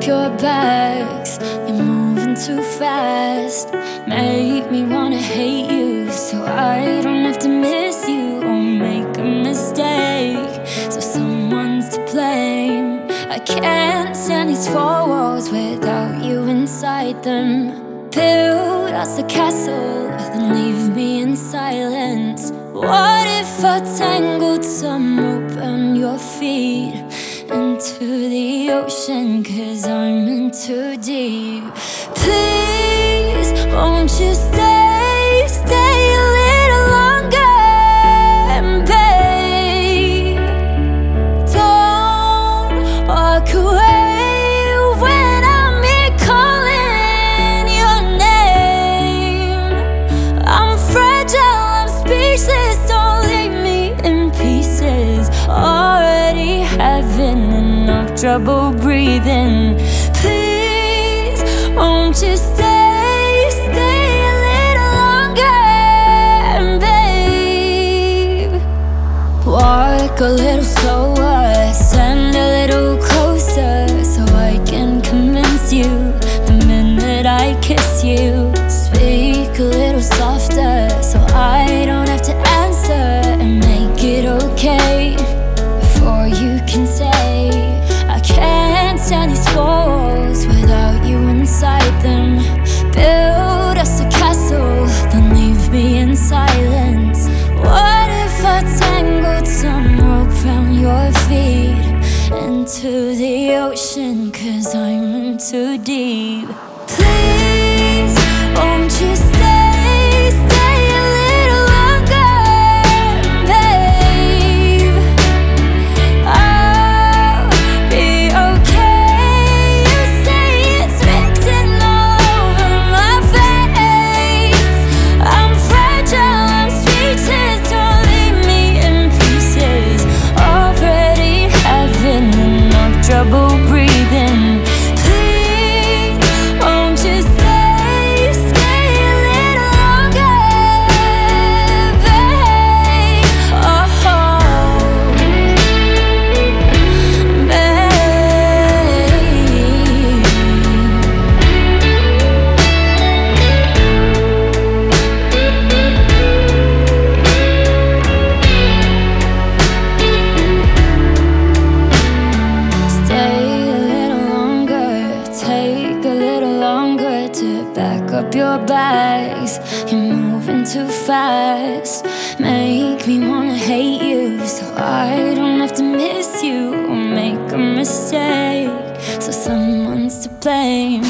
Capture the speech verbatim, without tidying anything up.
your bags. You're moving too fast. Make me wanna hate you, so I don't have to miss you or make a mistake. So someone's to blame. I can't stand these four walls without you inside them. Build us a castle, then leave me in silence. What if I tangled some rope on your feet into the ocean, 'cause I'm in too deep? Please, won't you stay, stay a little longer, babe? Don't walk away when I'm here calling your name. I'm fragile, I'm speechless, don't leave me in pieces. Already having enough trouble breathing. Please, won't you stay, stay a little longer, babe? Walk a little slower, stand a little closer, so I can convince you the minute I kiss you. Speak a little softer, so I don't have to answer, and make it okay before you can say I can't stand these walls without you inside them. Build us a castle, then leave me in silence. What if I tangled some rope round your feet into the ocean, 'cause I'm in too deep? Please, won't you stay, stay a little longer, babe? I'll be okay. You say it's written all over my face. I'm fragile, I'm speechless, don't leave me in pieces. Already having enough trouble breathing. Please, won't you stay, stay a little longer, babe? Oh, babe. Stay a little longer, take a little longer to back up your bags. You're moving too fast, make me wanna hate you, so I don't have to miss you or make a mistake. So someone's to blame.